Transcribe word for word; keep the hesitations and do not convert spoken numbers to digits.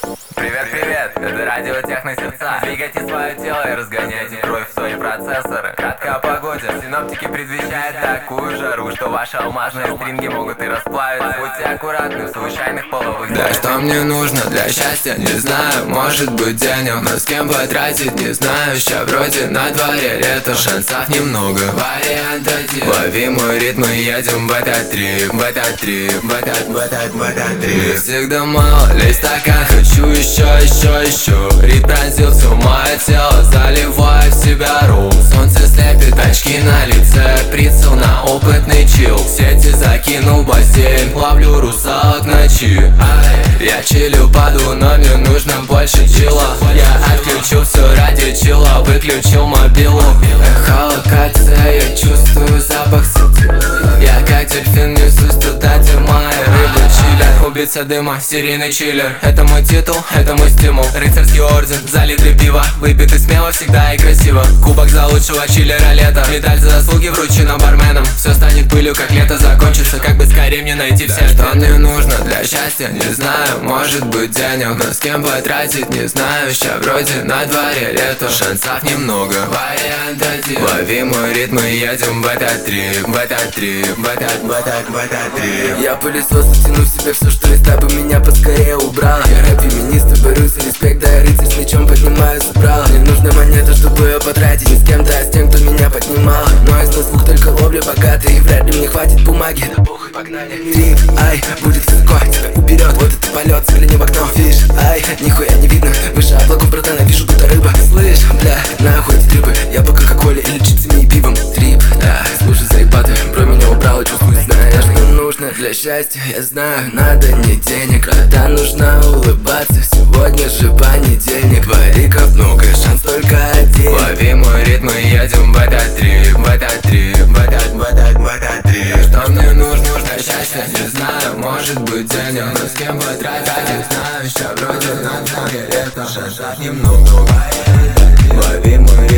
Привет, привет, это радио Техно Сердца. Двигайте свое тело и разгоняйте кровь в свои процессоры. Кратко о погоде. Синоптики предвещают такую жару, что ваши алмазные стринги могут и расплавиться. Будьте аккуратны в случайных половых. Да что мне нужно для счастья, не знаю. Может быть денег, но с кем потратить, не знаю. Ща вроде на дворе лето, шансов немного. Вариант один. Лови мой ритм и едем в этот трип, в этот трип, в этот, в этот, в этот трип. Мне всегда мало, лезь стакан, хочу еще, еще, еще. Рит пронзил все мое тело, заливая в себя рум. Солнце слепит, очки на лице, прицел на опытный чил. Сети закинул в бассейн, ловлю русалок в ночи. Я чилю, паду, но мне нужно больше чила. Я отключил все ради чила, выключил мобилу. Эхолокация, я чувствую запах сети. Я как дельфин несусь туда, где мои рыбы чилят. Убийца дыма, серийный чиллер. Это мой титул, это мой стимул. Рыцарский орден, за литры пива. Выпито смело, всегда и красиво. Кубок за лучшего чиллера лета. Медаль за заслуги вручена барменом. Все станет пылью, как лето закончится. Как бы скорее мне найти все. Что мне нужно для счастья, не знаю. Может быть денег, но с кем потратить, не знаю. Ща вроде на дворе лето, шансов немного. Вариант один. Лови мой ритм и едем в этот трип, в этот трип, в этот, в этот, в этот трип. Я пылесос, тяну в себе все, что из бы меня поскорее убрала. Я рэп-феминист, борюсь за респект, да я рыцарь с мечом поднимаю собрала. Мне нужна монета, чтобы ее потратить не с кем-то, а с тем, кто меня поднимала. Но из нас двух только ловля богатый, и вряд ли мне хватит бумаги. Да похуй, погнали. Трип, ай, будет высоко, тебя уберет. Вот это полет, взгляни в окно. Фиш, ай, нихуя не видно. Выше облаков, братана, вижу, будто рыба. Слышь, бля, нахуй эти трипы. Я по кока-коле или чипсами и пивом. Трип, да, слушай, заебаты, про меня убрала, чувствую, знаешь, что нужно для счастья. Я знаю, надо не денег, когда нужно улыбаться. Сегодня же понедельник, вариков много, шанс только один. Лови мой ритм и едем в этот трип, в этот трип, в этот, в этот, в этот трип. Что мне нужно для счастья, не знаю. Может быть денег, но с кем потратить, не знаю. Ща вроде на дворе лето, шансов немного. Лови мой ритм